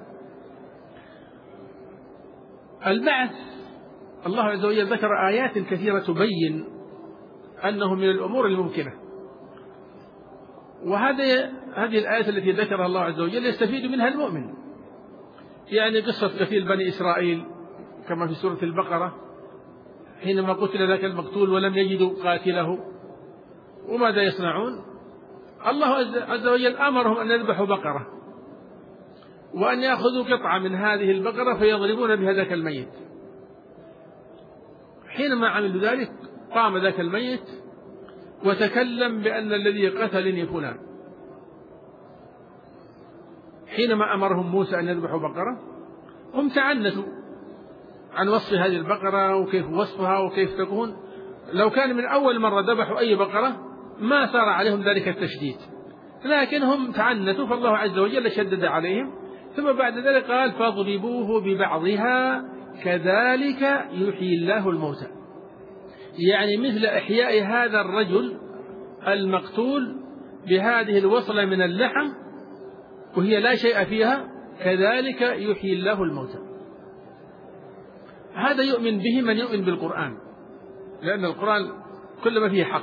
البعث الله عز وجل ذكر آيات كثيرة تبين أنه من الأمور الممكنة، وهذه هذه الآيات التي ذكرها الله عز وجل يستفيد منها المؤمن. يعني قصة قتيل بني إسرائيل كما في سورة البقرة حينما قتل ذاك المقتول ولم يجدوا قاتله، وماذا يصنعون؟ الله عز وجل أمرهم أن يذبحوا بقرة وأن يأخذوا قطعة من هذه البقرة فيضربون بها ذاك الميت. حينما عملوا ذلك قام ذاك الميت وتكلم بأن الذي قتلني فلان. حينما أمرهم موسى أن يذبحوا بقرة هم تعنتوا عن وصف هذه البقرة وكيف وصفها وكيف تكون. لو كان من أول مرة ذبحوا أي بقرة ما صار عليهم ذلك التشديد، لكن هم تعنتوا فالله عز وجل شدد عليهم. ثم بعد ذلك قال فاضربوه ببعضها كذلك يحيي الله الموتى، يعني مثل إحياء هذا الرجل المقتول بهذه الوصلة من اللحم وهي لا شيء فيها، كذلك يحيي الله الموتى. هذا يؤمن به من يؤمن بالقرآن، لأن القرآن كل ما فيه حق.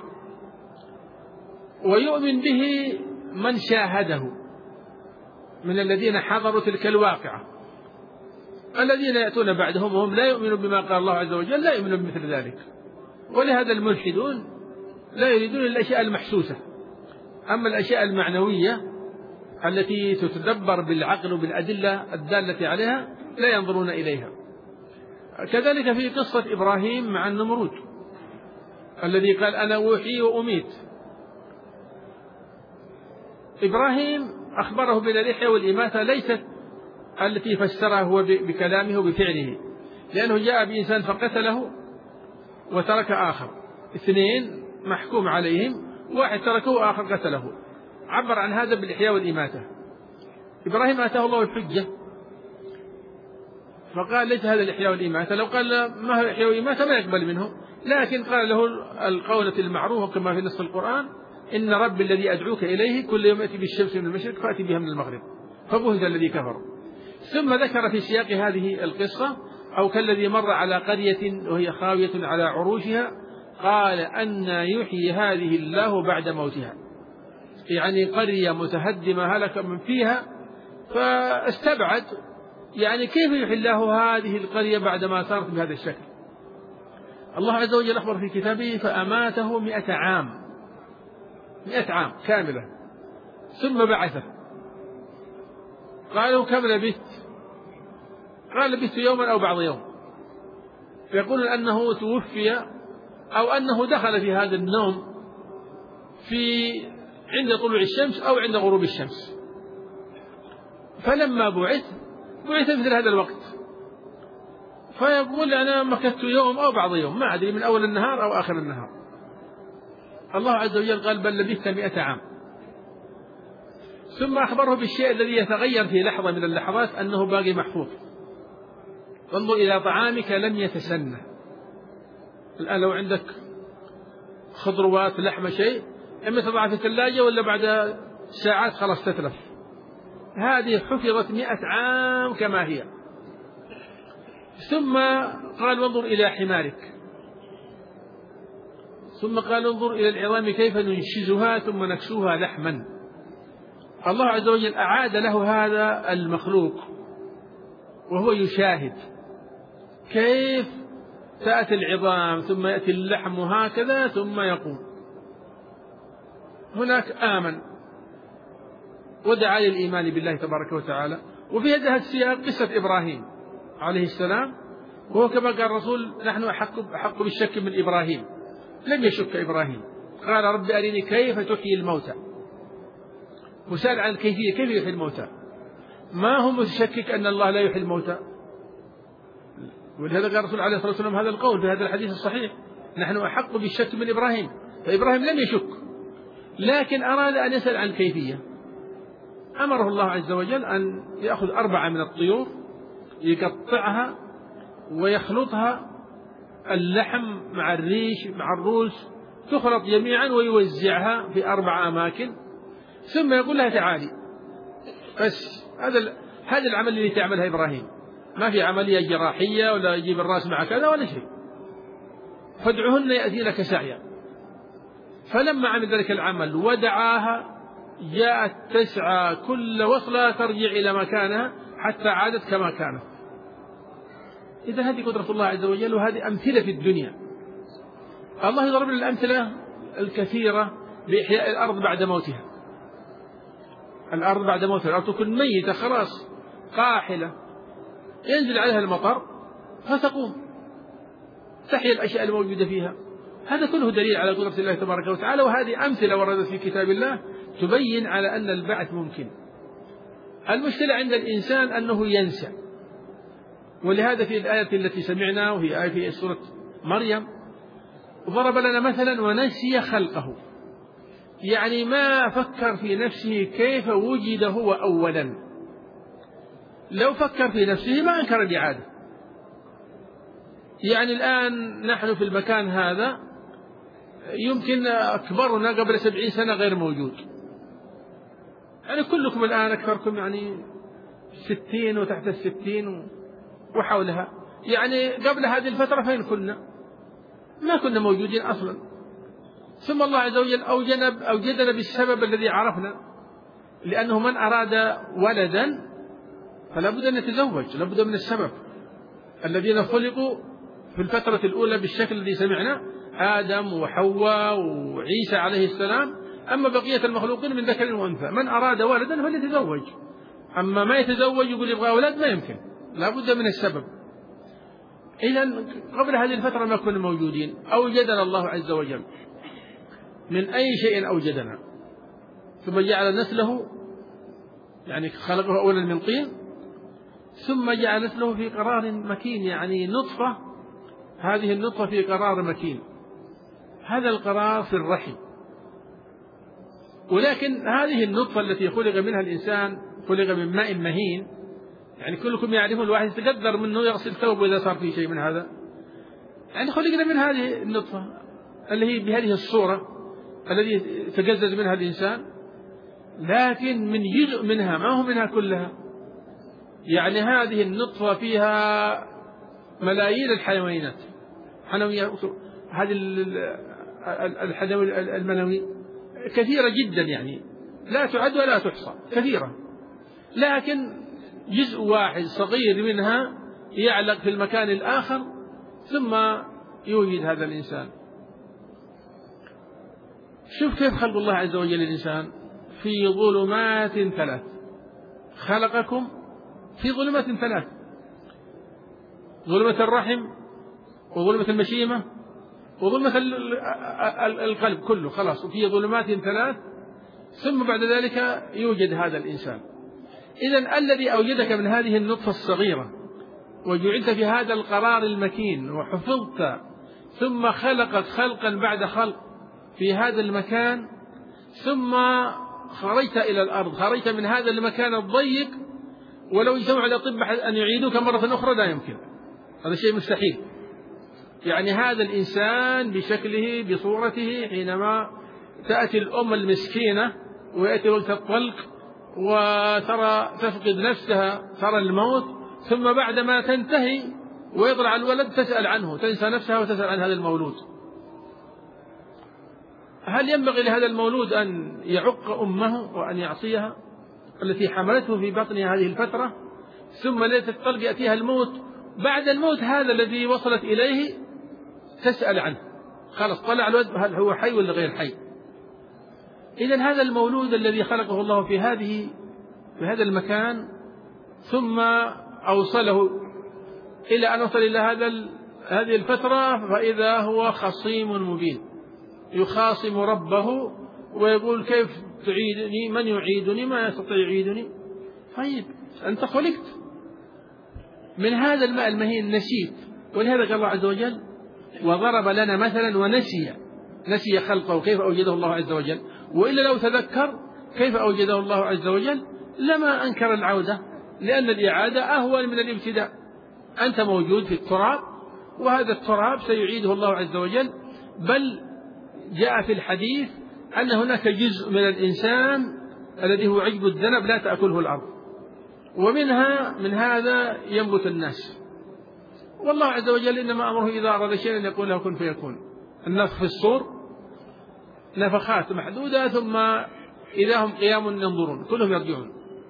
ويؤمن به من شاهده من الذين حضروا تلك الواقعة. الذين يأتون بعدهم وهم لا يؤمنون بما قال الله عز وجل لا يؤمنون بمثل ذلك. ولهذا الملحدون لا يريدون الأشياء المحسوسة، أما الأشياء المعنوية التي تتدبر بالعقل وبالأدلة الدالة عليها لا ينظرون إليها. كذلك في قصة إبراهيم مع النمرود الذي قال أنا أحيي وأميت. إبراهيم أخبره بأن الإحياء والإماتة ليست التي فسرها هو بكلامه وبفعله، لأنه جاء بإنسان فقتله وترك آخر، اثنين محكوم عليهم، واحد تركه وآخر قتله، عبر عن هذا بالإحياء والإماتة. إبراهيم آتاه الله الحجة فقال ليس هذا الإحياء والإماتة، لو قال ما هو الإحياء والإماتة ما يقبل منه، لكن قال له القولة المعروفة كما في نص القرآن إن ربي الذي أدعوك إليه كل يوم يأتي بالشمس من المشرق فأتي بها من المغرب فبهت الذي كفر. ثم ذكر في سياق هذه القصة أو كالذي مر على قرية وهي خاوية على عروشها قال أن يحيي هذه الله بعد موتها، يعني قرية متهدمة هلك من فيها، فاستبعد يعني كيف يحيي الله هذه القرية بعدما صارت بهذا الشكل. الله عز وجل أخبر في كتابه فأماته مئة عام، مئة عام كاملة، ثم بعثه. قالوا كم لبثت؟ قال لبثت يوما أو بعض يوم. يقول أنه توفي أو أنه دخل في هذا النوم في عند طلوع الشمس أو عند غروب الشمس، فلما بعث بعث مثل هذا الوقت. فيقول أنا مكثت يوم أو بعض يوم، ما أدري من أول النهار أو آخر النهار. الله عز وجل قال بل لبثت مئة عام، ثم أخبره بالشيء الذي يتغير في لحظة من اللحظات أنه باقي محفوظ. انظر إلى طعامك لم يتسنى. الآن لو عندك خضروات لحمة شيء، إما تضعها في الثلاجة ولا بعد ساعات خلاص تتلف. هذه حفظت مئة عام كما هي. ثم قال وانظر إلى حمارك، ثم قال انظر إلى العظام كيف ننشزها ثم نكسوها لحما. الله عز وجل أعاد له هذا المخلوق وهو يشاهد كيف تأتي العظام ثم يأتي اللحم هكذا ثم يقوم. هناك آمن ودعا للإيمان بالله تبارك وتعالى. وفي هذا السياق قصة إبراهيم عليه السلام، وهو كما قال الرسول نحن أحق, أحق بالشك من إبراهيم. لم يشك إبراهيم، قال رب أرني كيف تحيي الموتى، وسأل عن الكيفية كيف يحيي الموتى، ما هو متشكك أن الله لا يحيي الموتى. ولهذا قال الرسول عليه الصلاة والسلام هذا القول في هذا الحديث الصحيح نحن أحق بالشك من إبراهيم. فإبراهيم لم يشك، لكن أراد أن يسأل عن الكيفية. أمره الله عز وجل أن يأخذ أربعة من الطيور يقطعها ويخلطها اللحم مع الريش مع الروس، تخلط جميعا ويوزعها في أربع أماكن، ثم يقول لها تعالي. بس هذا هذا العمل اللي تعملها إبراهيم، ما في عملية جراحية ولا يجيب الرأس مع كذا ولا شيء. فادعهن يأتينك سعيا. فلما عمل ذلك العمل ودعاها جاءت تسعى كل وصلة ترجع إلى مكانها حتى عادت كما كانت. إذا هذه قدرة الله عز وجل، وهذه أمثلة في الدنيا. الله يضرب لنا الأمثلة الكثيرة بإحياء الأرض بعد موتها. الأرض بعد موتها، الأرض تكون ميتة خلاص قاحلة، ينزل عليها المطر فتقوم، تحيا الأشياء الموجودة فيها. هذا كله دليل على قدرة الله تبارك وتعالى، وهذه أمثلة وردت في كتاب الله تبين على أن البعث ممكن. المشكلة عند الإنسان أنه ينسى. ولهذا في الآية التي سمعنا وهي آية في سورة مريم ضرب لنا مثلا ونسي خلقه، يعني ما فكر في نفسه كيف وجد هو أولا. لو فكر في نفسه ما أنكر الإعادة. يعني الآن نحن في المكان هذا يمكن أكبرنا قبل سبعين سنة غير موجود، يعني كلكم الآن أكثركم يعني ستين وتحت الستين وحولها، يعني قبل هذه الفترة فين كنا؟ ما كنا موجودين أصلا. ثم الله عز وجل أوجدنا, أوجدنا بالسبب الذي عرفنا، لأنه من أراد ولدا فلا بد أن يتزوج، لا بد من السبب. الذين خلقوا في الفترة الأولى بالشكل الذي سمعنا آدم وحواء وعيسى عليه السلام. أما بقية المخلوقين من ذكر وأنثى، من أراد ولدا فليتزوج. أما ما يتزوج يقول يبغى أولاد ما يمكن، لا بد من السبب. إذن قبل هذه الفترة ما كنا موجودين، أوجدنا الله عز وجل من أي شيء أوجدنا، ثم جعل نسله، يعني خلقه أولا من طين ثم جعل نسله في قرار مكين، يعني نطفة، هذه النطفة في قرار مكين، هذا القرار في الرحم. ولكن هذه النطفة التي خلق منها الإنسان خلق من ماء مهين، يعني كلكم يعرفون الواحد يتقدر منه يغسل ثوبه إذا صار فيه شيء من هذا، يعني خلقنا من هذه النطفة اللي هي بهذه الصورة الذي تجزز منها الإنسان، لكن من جزء منها ما هو منها كلها. يعني هذه النطفة فيها ملايين الحيوانات، حنويات، هذه الحيوانات المنوية كثيرة جدا، يعني لا تعد ولا تحصى، كثيرة. لكن جزء واحد صغير منها يعلق في المكان الآخر ثم يوجد هذا الإنسان. شوف كيف خلق الله عز وجل الإنسان في ظلمات ثلاث، خلقكم في ظلمات ثلاث، ظلمة الرحم وظلمة المشيمة وظلمة القلب كله، خلاص في ظلمات ثلاث، ثم بعد ذلك يوجد هذا الإنسان. إذن الذي أوجدك من هذه النطفة الصغيرة وجعلت في هذا القرار المكين وحفظت، ثم خلقك خلقا بعد خلق، في هذا المكان ثم خرجت إلى الأرض، خرجت من هذا المكان الضيق، ولو اجتمعوا على الأطباء أن يعيدوك مرة أخرى لا يمكن، هذا شيء مستحيل. يعني هذا الإنسان بشكله بصورته حينما تأتي الأم المسكينة ويأتي وقت الطلق وترى تفقد نفسها، ترى الموت، ثم بعدما تنتهي ويطلع الولد تسأل عنه، تنسى نفسها وتسأل عن هذا المولود. هل ينبغي لهذا المولود أن يعق أمه وأن يعصيها التي حملته في بطنها هذه الفترة، ثم ليلة الطلق يأتيها الموت؟ بعد الموت هذا الذي وصلت إليه تسأل عنه، خلاص طلع الولد هل هو حي ولا غير حي؟ إذن هذا المولود الذي خلقه الله في هذه في هذا المكان ثم أوصله إلى أن وصل إلى هذا هذه الفترة، فإذا هو خصيم مبين يخاصم ربه ويقول كيف تعيدني؟ من يعيدني؟ ما يستطيع يعيدني. طيب أنت خلقت من هذا الماء المهين، نسيت، ولهذا قال الله عز وجل وضرب لنا مثلا ونسي نسي خلقه كيف أوجده الله عز وجل، وإلا لو تذكر كيف أوجده الله عز وجل لما أنكر العودة، لأن الإعادة أهون من الابتداء. أنت موجود في التراب وهذا التراب سيعيده الله عز وجل، بل جاء في الحديث أن هناك جزء من الإنسان الذي هو عجب الذنب لا تأكله الأرض، ومنها من هذا ينبت الناس. والله عز وجل إنما أمره إذا أراد شيئا أن يقول له كن فيكون. النفخ في الصور نفخات محدودة ثم إذا هم قيام ينظرون كلهم يرجعون.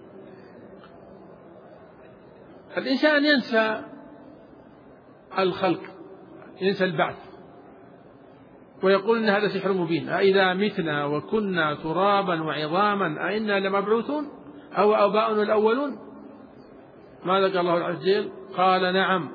الإنسان ينسى الخلق، ينسى البعث، ويقول إن هذا سحر مبين، أإذا متنا وكنا ترابا وعظاما أإنا لمبعوثون أو آباؤنا الأولون؟ ماذا قال الله عز وجل؟ قال نعم،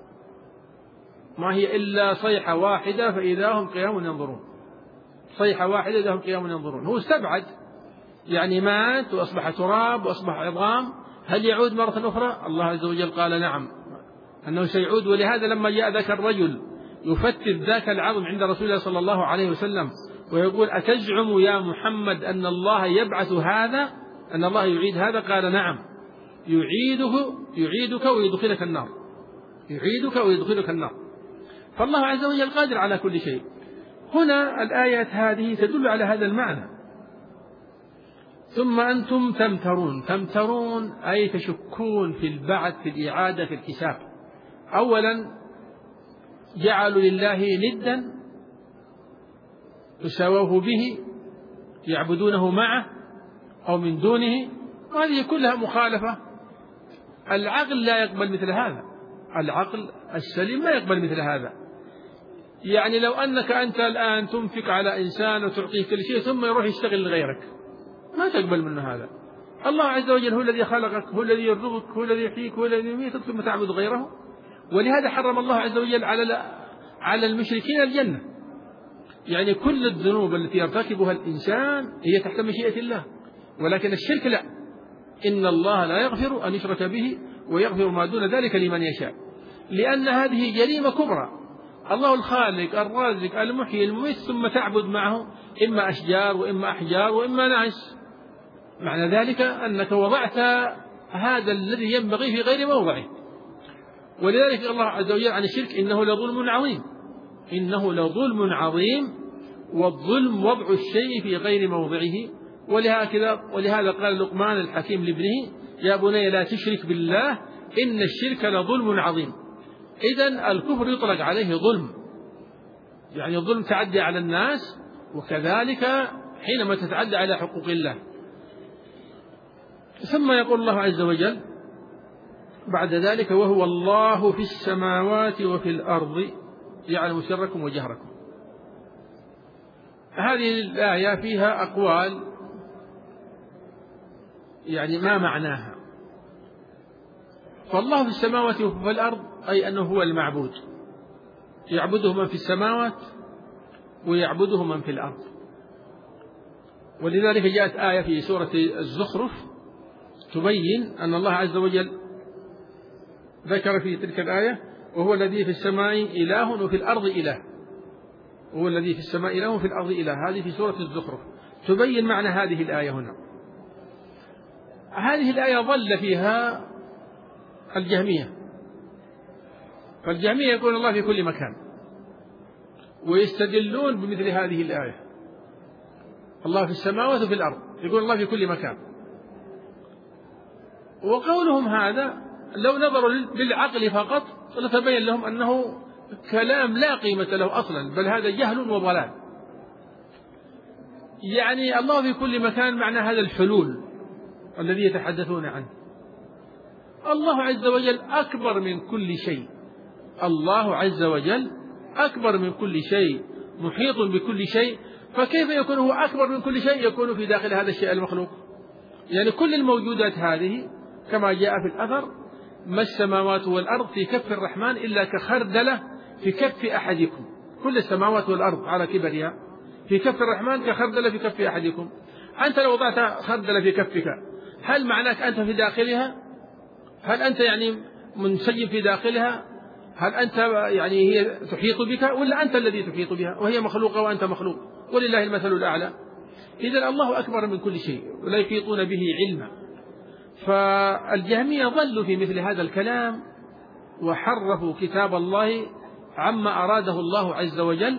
ما هي إلا صيحة واحدة فإذا هم قيام ينظرون. صيحة واحدة إذا هم قيام ينظرون. هو استبعد، يعني مات وأصبح تراب وأصبح عظام، هل يعود مرة أخرى؟ الله عز وجل قال نعم أنه سيعود. ولهذا لما جاء ذاك الرجل يفتت ذاك العظم عند رسول الله صلى الله عليه وسلم ويقول أتزعم يا محمد أن الله يبعث هذا، أن الله يعيد هذا؟ قال نعم، يعيده يعيدك ويدخلك النار، يعيدك ويدخلك النار. فالله عز وجل قادر على كل شيء. هنا الآيات هذه تدل على هذا المعنى. ثم أنتم تمترون، تمترون أي تشكون في البعث، في الإعادة، في الحساب. أولا جعلوا لله ندا يساووه به، يعبدونه معه أو من دونه، وهذه كلها مخالفة. العقل لا يقبل مثل هذا، العقل السليم لا يقبل مثل هذا. يعني لو أنك أنت الآن تنفق على إنسان وتعطيه كل شيء ثم يروح يشتغل لغيرك، ما تقبل منه هذا. الله عز وجل هو الذي خلقك، هو الذي يرزقك، هو الذي يحييك، هو الذي يميتك، ثم تعبد غيره. ولهذا حرم الله عز وجل على على المشركين الجنة. يعني كل الذنوب التي يرتكبها الإنسان هي تحت مشيئة الله، ولكن الشرك لا، إن الله لا يغفر أن يشرك به ويغفر ما دون ذلك لمن يشاء، لأن هذه جريمة كبرى. الله الخالق الرازق المحيي المميت، ثم تعبد معه إما أشجار وإما أحجار وإما ناس. معنى ذلك أنك وضعت هذا الذي ينبغي في غير موضعه. ولذلك الله عز وجل عن الشرك إنه لظلم عظيم، إنه لظلم عظيم، والظلم وضع الشيء في غير موضعه. ولهذا ولهذا قال لقمان الحكيم لابنه يا بني لا تشرك بالله إن الشرك لظلم عظيم. إذن الكفر يطلق عليه ظلم، يعني الظلم تعدي على الناس، وكذلك حينما تتعدى على حقوق الله. ثم يقول الله عز وجل بعد ذلك وهو الله في السماوات وفي الأرض يعلم سركم وجهركم. هذه الآية فيها أقوال، يعني ما معناها. فالله في السماوات وفي الأرض أي أنه هو المعبود، يعبده من في السماوات ويعبده من في الأرض. ولذلك جاءت آية في سورة الزخرف تبين أن الله عز وجل ذكر في تلك الآية وهو الذي في السماء إله وفي الأرض إله. هو الذي في السماء إله وفي الأرض إله. هذه في سورة الزخرف تبين معنى هذه الآية هنا. هذه الآية ضل فيها الجهمية، فالجهمية يقول الله في كل مكان، ويستدلون بمثل هذه الآية، الله في السماوات وفي الأرض، يقول الله في كل مكان. وقولهم هذا لو نظروا للعقل فقط لتبين لهم أنه كلام لا قيمة له أصلا، بل هذا جهل وضلال. يعني الله في كل مكان معنى هذا الحلول الذي يتحدثون عنه. الله عز وجل أكبر من كل شيء، الله عز وجل أكبر من كل شيء، محيط بكل شيء، فكيف يكون هو أكبر من كل شيء يكون في داخل هذا الشيء المخلوق؟ يعني كل الموجودات هذه كما جاء في الأثر: ما السماوات والأرض في كف الرحمن إلا كخردلة في كف أحدكم. كل السماوات والأرض على كبرها في كف الرحمن كخردلة في كف أحدكم. أنت لو وضعت خردلة في كفك هل معناك أنت في داخلها؟ هل أنت يعني منسجم في داخلها؟ هل أنت يعني هي تحيط بك ولا أنت الذي تحيط بها وهي مخلوقة وأنت مخلوق؟ ولله المثل الأعلى. إذن الله أكبر من كل شيء ولا يحيطون به علما. فالجهمية ضلوا في مثل هذا الكلام وحرفوا كتاب الله عما أراده الله عز وجل.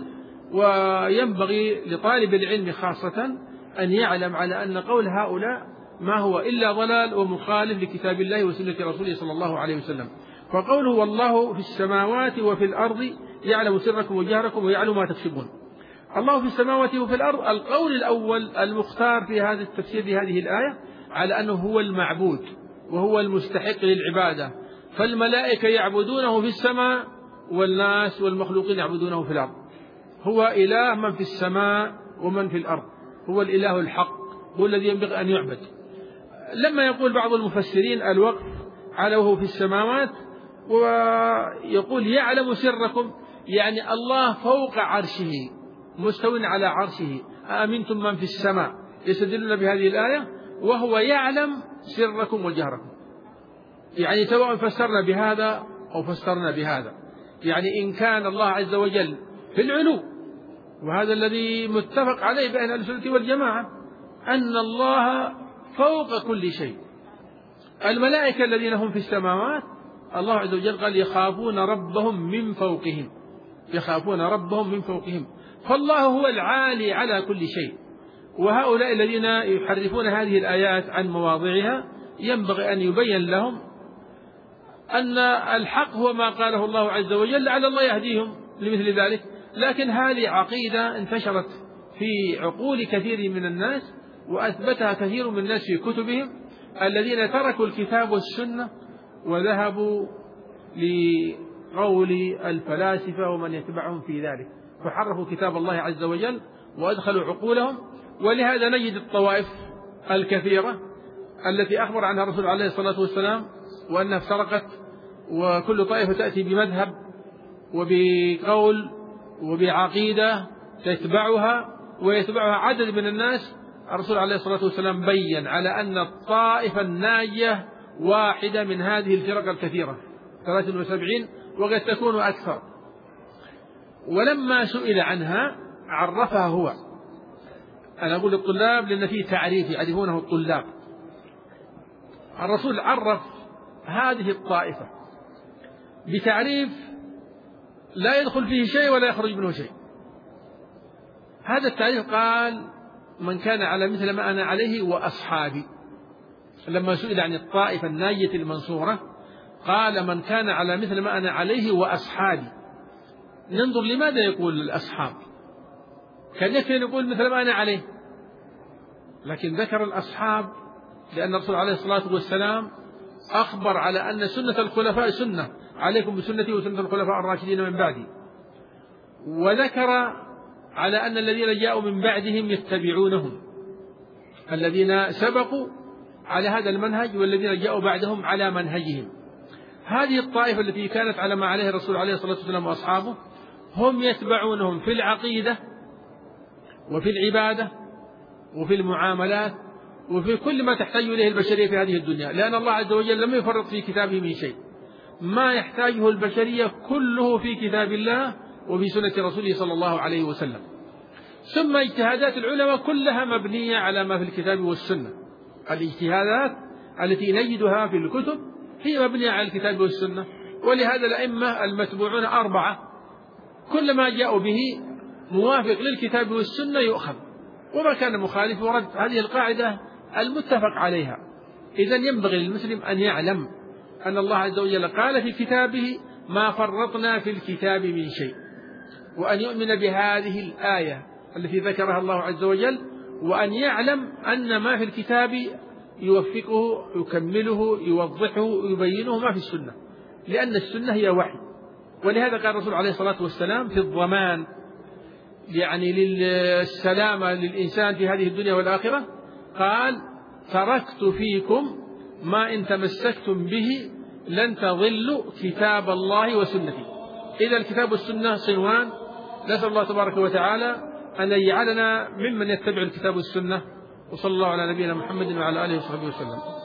وينبغي لطالب العلم خاصة أن يعلم على أن قول هؤلاء ما هو إلا ضلال ومخالف لكتاب الله وسنة رسوله صلى الله عليه وسلم. فقوله والله في السماوات وفي الأرض يعلم سركم وجهركم ويعلم ما تكسبون. الله في السماوات وفي الأرض، القول الأول المختار في هذا التفسير لهذه الآية على أنه هو المعبود وهو المستحق للعبادة، فالملائكة يعبدونه في السماء والناس والمخلوقين يعبدونه في الأرض. هو إله من في السماء ومن في الأرض، هو الإله الحق، هو الذي ينبغي أن يعبد. لما يقول بعض المفسرين الوقف على وهو في السماوات ويقول يعلم سركم، يعني الله فوق عرشه مستو على عرشه، أأمنتم من في السماء، يستدلون بهذه الآية وهو يعلم سركم وجهركم. يعني سواء فسرنا بهذا أو فسرنا بهذا، يعني إن كان الله عز وجل في العلو، وهذا الذي متفق عليه بين أهل السنة والجماعة أن الله فوق كل شيء. الملائكة الذين هم في السماوات الله عز وجل قال يخافون ربهم من فوقهم، يخافون ربهم من فوقهم، فالله هو العالي على كل شيء. وهؤلاء الذين يحرفون هذه الآيات عن مواضعها ينبغي أن يبين لهم أن الحق هو ما قاله الله عز وجل، لعل الله يهديهم لمثل ذلك. لكن هذه عقيدة انتشرت في عقول كثير من الناس وأثبتها كثير من الناس في كتبهم، الذين تركوا الكتاب والسنة وذهبوا لقول الفلاسفة ومن يتبعهم في ذلك، فحرفوا كتاب الله عز وجل وأدخلوا عقولهم. ولهذا نجد الطوائف الكثيرة التي أخبر عنها الرسول عليه الصلاة والسلام وأنها افترقت، وكل طائفة تأتي بمذهب وبقول وبعقيدة تتبعها ويتبعها عدد من الناس. الرسول عليه الصلاة والسلام بين على أن الطائفة الناجية واحدة من هذه الفرق الكثيرة ثلاث وسبعين وقد تكون أكثر. ولما سئل عنها عرفها هو، أنا أقول للطلاب لأن فيه تعريف يعرفونه الطلاب. الرسول عرف هذه الطائفة بتعريف لا يدخل فيه شيء ولا يخرج منه شيء. هذا التعريف قال من كان على مثل ما أنا عليه وأصحابي. لما سئل عن الطائفة الناجية المنصورة قال من كان على مثل ما أنا عليه وأصحابي. ننظر لماذا يقول الأصحاب، كان يكفي يقول مثل ما أنا عليه، لكن ذكر الأصحاب لأن الرسول عليه الصلاة والسلام أخبر على أن سنة الخلفاء سنة، عليكم بسنتي وسنة الخلفاء الراشدين من بعدي، وذكر على أن الذين جاءوا من بعدهم يتبعونهم، الذين سبقوا على هذا المنهج والذين جاءوا بعدهم على منهجهم. هذه الطائفة التي كانت على ما عليه الرسول عليه الصلاة والسلام وأصحابه هم يتبعونهم في العقيدة وفي العبادة وفي المعاملات وفي كل ما تحتاج إليه البشرية في هذه الدنيا، لأن الله عز وجل لم يفرط في كتابه من شيء، ما يحتاجه البشرية كله في كتاب الله وفي سنة رسوله صلى الله عليه وسلم. ثم اجتهادات العلماء كلها مبنية على ما في الكتاب والسنة. الاجتهادات التي نجدها في الكتب هي مبنية على الكتاب والسنة، ولهذا الأئمة المتبوعون أربعة كل ما جاءوا به موافق للكتاب والسنة يؤخذ، وما كان مخالف ورد. هذه القاعدة المتفق عليها. إذن ينبغي للمسلم أن يعلم أن الله عز وجل قال في كتابه ما فرطنا في الكتاب من شيء، وأن يؤمن بهذه الآية التي ذكرها الله عز وجل، وأن يعلم أن ما في الكتاب يوفقه يكمله يوضحه يبينه ما في السنة، لأن السنة هي وحي. ولهذا قال الرسول عليه الصلاة والسلام في الضمان يعني للسلامة للإنسان في هذه الدنيا والآخرة، قال تركت فيكم ما إن تمسكتم به لن تضلوا كتاب الله وسنتي. إذا الكتاب والسنة صنوان، نسأل الله تبارك وتعالى أن يجعلنا ممن يتبع الكتاب والسنة. وصلى الله على نبينا محمد وعلى آله وصحبه وسلم.